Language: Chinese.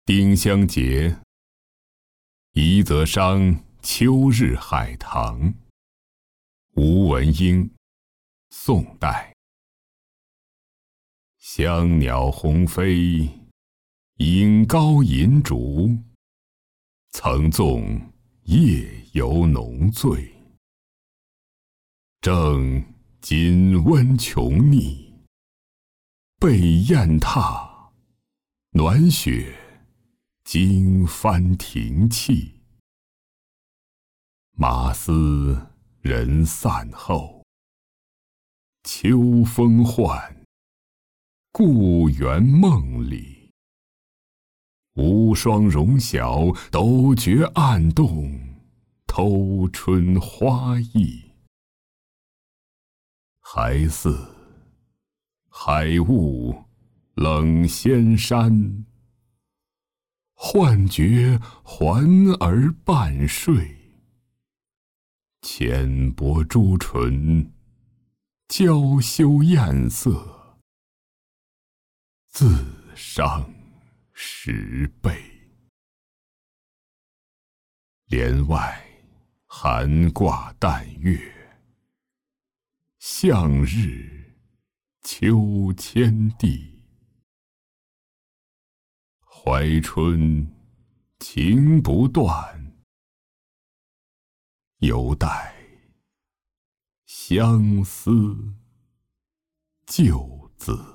丁香结，宜则商秋日海棠。吴文英，宋代。香鸟鸿飞，影高银烛。曾纵夜游浓醉，正今温穷逆。被雁踏，暖雪惊帆停憩。马嘶人散后，秋风唤，故园梦里。无双容晓，斗绝暗动，偷春花意。还似海雾冷仙山，幻觉环儿半睡。浅薄朱唇，娇羞艳色，自伤10倍。帘外寒挂淡月，向日秋千地。怀春情不断，犹待相思旧字。